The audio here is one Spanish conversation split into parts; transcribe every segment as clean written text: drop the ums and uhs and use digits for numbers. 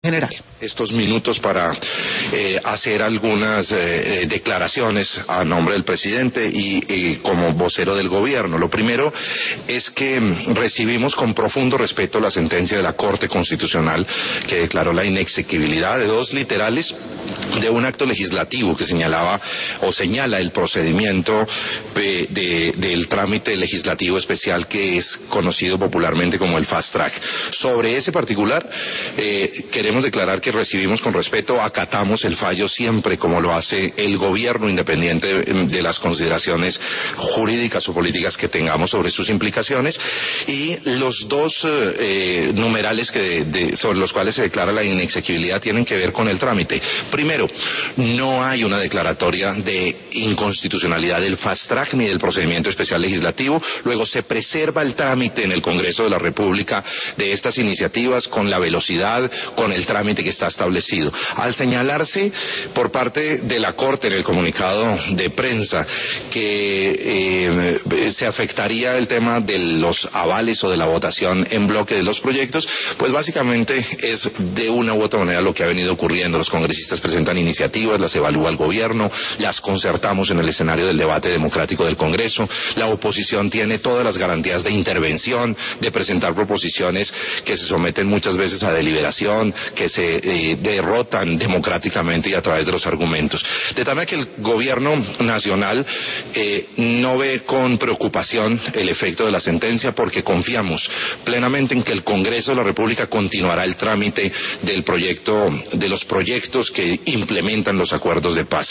general. Estos minutos para hacer algunas declaraciones a nombre del presidente y como vocero del gobierno. Lo primero es que recibimos con profundo respeto la sentencia de la Corte Constitucional que declaró la inexequibilidad de dos literales de un acto legislativo que señalaba o señala el procedimiento del trámite legislativo especial que es conocido popularmente como el fast track. Sobre ese particular, queremos declarar que recibimos con respeto, acatamos el fallo siempre como lo hace el gobierno, independiente de las consideraciones jurídicas o políticas que tengamos sobre sus implicaciones, y los dos numerales sobre los cuales se declara la inexequibilidad tienen que ver con el trámite. Primero, no hay una declaratoria de inconstitucionalidad del fast track ni del procedimiento especial legislativo. Luego, se preserva el trámite en el Congreso de la República de estas iniciativas con la velocidad, con el trámite que está establecido. Al señalarse por parte de la Corte en el comunicado de prensa que se afectaría el tema de los avales o de la votación en bloque de los proyectos, pues básicamente es de una u otra manera lo que ha venido ocurriendo. Los congresistas presentan iniciativas, las evalúa el gobierno, las concertamos en el escenario del debate democrático del Congreso. La oposición tiene todas las garantías de intervención, de presentar proposiciones que se someten muchas veces a deliberación, que se derrotan democráticamente y a través de los argumentos. De tal manera que el gobierno nacional no ve con preocupación el efecto de la sentencia, porque confiamos plenamente en que el Congreso de la República continuará el trámite de los proyectos que implementan los acuerdos de paz.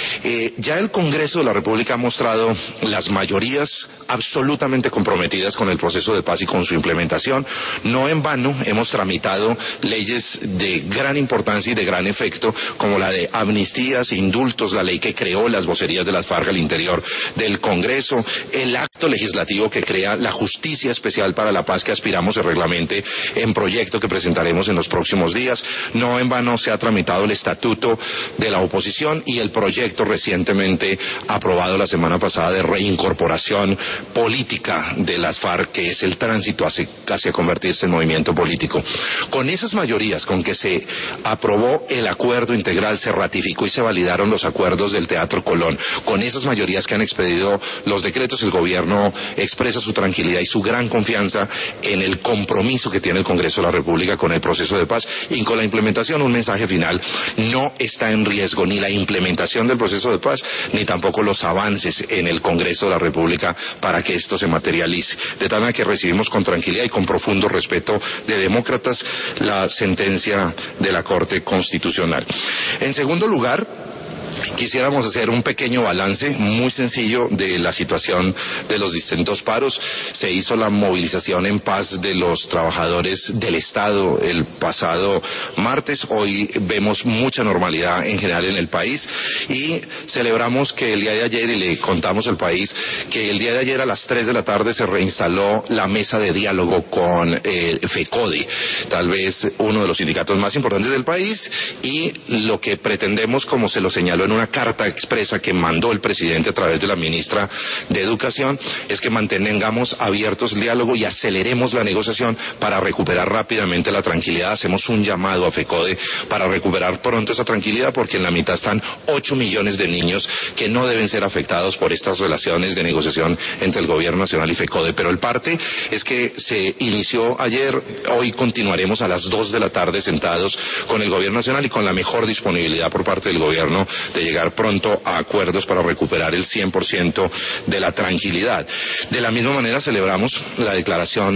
Ya el Congreso de la República ha mostrado las mayorías absolutamente comprometidas con el proceso de paz y con su implementación. No en vano hemos tramitado leyes de gran importancia y de gran efecto, como la de amnistías, indultos, la ley que creó las vocerías de las FARC al interior del Congreso, el acto legislativo que crea la Justicia Especial para la Paz que aspiramos se reglamente en proyecto que presentaremos en los próximos días. No en vano se ha tramitado el estatuto de la oposición y el proyecto recientemente aprobado la semana pasada de reincorporación política de las FARC, que es el tránsito hacia convertirse en movimiento político. Con esas mayorías con que se aprobó el acuerdo integral, se ratificó y se validaron los acuerdos del Teatro Colón, con esas mayorías que han expedido los decretos, el gobierno expresa su tranquilidad y su gran confianza en el compromiso que tiene el Congreso de la República con el proceso de paz y con la implementación. Un mensaje final: no está en riesgo ni la implementación del proceso de paz, ni tampoco los avances en el Congreso de la República para que esto se materialice. De tal manera que recibimos con tranquilidad y con profundo respeto de demócratas la sentencia de la Corte Constitucional. En segundo lugar, quisiéramos hacer un pequeño balance muy sencillo de la situación de los distintos paros. Se hizo la movilización en paz de los trabajadores del Estado el pasado martes. Hoy vemos mucha normalidad en general en el país y celebramos que el día de ayer, y le contamos al país, que el día de ayer a las 3 de la tarde se reinstaló la mesa de diálogo con FECODE, tal vez uno de los sindicatos más importantes del país, y lo que pretendemos, como se lo señaló en una carta expresa que mandó el presidente a través de la ministra de Educación, es que mantengamos abiertos el diálogo y aceleremos la negociación para recuperar rápidamente la tranquilidad. Hacemos un llamado a FECODE para recuperar pronto esa tranquilidad, porque en la mitad están 8 millones de niños que no deben ser afectados por estas relaciones de negociación entre el gobierno nacional y FECODE. Pero el parte es que se inició ayer, hoy continuaremos a las 2 de la tarde sentados con el gobierno nacional y con la mejor disponibilidad por parte del gobierno de llegar pronto a acuerdos para recuperar el 100% de la tranquilidad. De la misma manera celebramos la declaración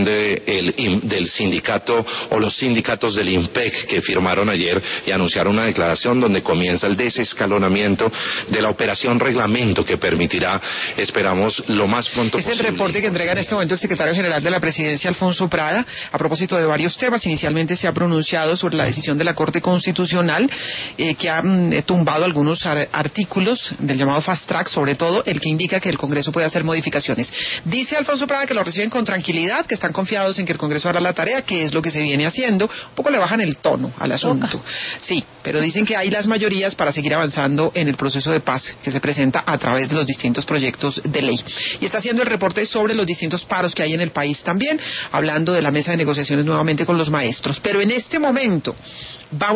del sindicato o los sindicatos del IMPEC que firmaron ayer y anunciaron una declaración donde comienza el desescalonamiento de la operación reglamento que permitirá, esperamos, lo más pronto posible. Es el reporte que entrega en este momento el secretario general de la Presidencia, Alfonso Prada, a propósito de varios temas. Inicialmente se ha pronunciado sobre la decisión de la Corte Constitucional que ha tumbado algunos artículos del llamado Fast Track, sobre todo el que indica que el Congreso puede hacer modificaciones. Dice Alfonso Prada que lo reciben con tranquilidad, que están confiados en que el Congreso hará la tarea, que es lo que se viene haciendo. Un poco le bajan el tono al asunto. Sí, pero dicen que hay las mayorías para seguir avanzando en el proceso de paz que se presenta a través de los distintos proyectos de ley. Y está haciendo el reporte sobre los distintos paros que hay en el país también, hablando de la mesa de negociaciones nuevamente con los maestros. Pero en este momento vamos